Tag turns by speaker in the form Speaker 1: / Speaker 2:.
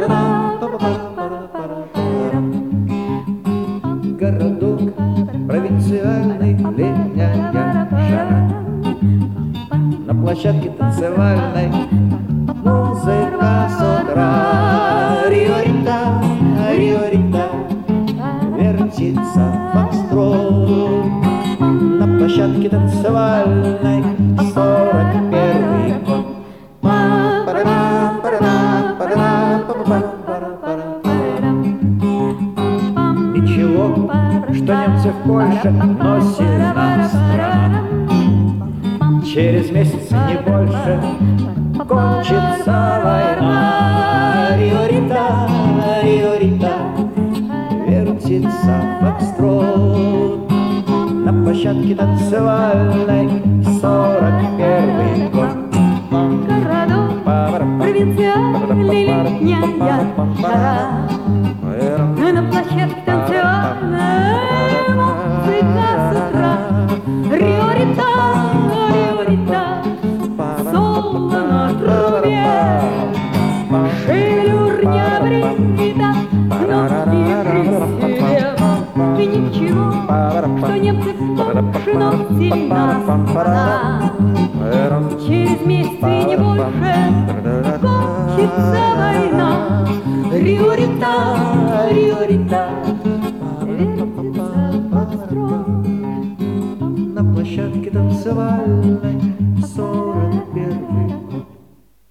Speaker 1: Городок провинциальный, летняя жара. На площадке танцевальной музыка с утра. Риорита, риорита, вертится фокстрот. На площадке танцевальной 41-й год. Ничего, что немцы в Польше, но сильна страна. Через месяц, не больше, кончится война. Риорита, риорита, вертится фокстрот. На площадке танцевальной 41-й год.
Speaker 2: Городок провинциальный, летняя жара. На площадке танцевальной музыка с утра. Риорита, риорита, соло на трубе. Шелюрня бренкита, но и при себе. И ничего, что немцы в Польше, но сильна страна. Через месяц и не больше кончится война. Риорита, риорита, вертится фокстрот.
Speaker 1: На площадке танцевальной 41-й